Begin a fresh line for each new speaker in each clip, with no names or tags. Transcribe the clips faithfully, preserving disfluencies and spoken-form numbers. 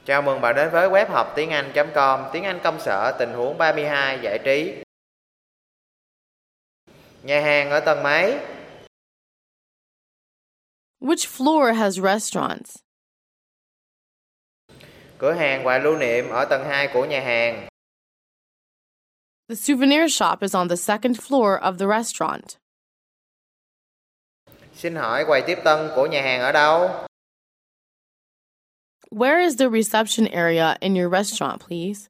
Chào mừng bạn đến với web học tiếng Anh chấm com, tiếng Anh công sở tình huống ba mươi hai giải trí. Nhà hàng ở tầng mấy?
Which floor has restaurants?
Cửa hàng quà lưu niệm ở tầng hai của nhà hàng.
The souvenir shop is on the second floor of the restaurant.
Xin hỏi quầy tiếp tân của nhà hàng ở đâu?
Where is the reception area in your restaurant, please?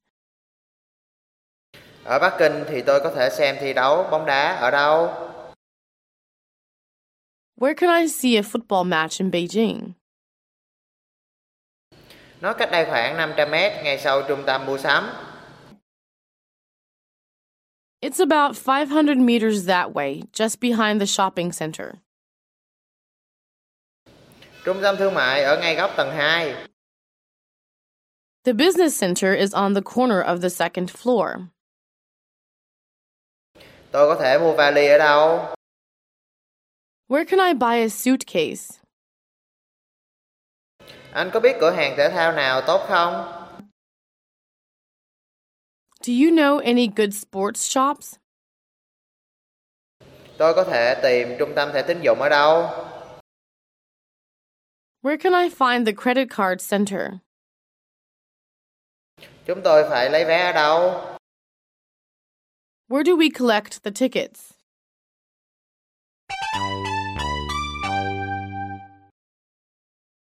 Ở Bắc Kinh thì tôi có thể xem thi đấu bóng đá ở đâu?
Where can I see a football match in Beijing?
Nó cách đây khoảng năm trăm mét ngay sau trung tâm mua sắm.
It's about five hundred meters that way, just behind the shopping center.
Trung tâm thương mại ở ngay góc tầng hai.
The business center is on the corner of the second floor.
Tôi có thể mua vali ở đâu?
Where can I buy a suitcase?
Anh có biết cửa hàng thể thao nào tốt không?
Do you know any good sports shops?
Tôi có thể tìm trung tâm thẻ tín dụng ở đâu?
Where can I find the credit card center?
Chúng tôi phải lấy vé ở đâu?
Where do we collect the tickets?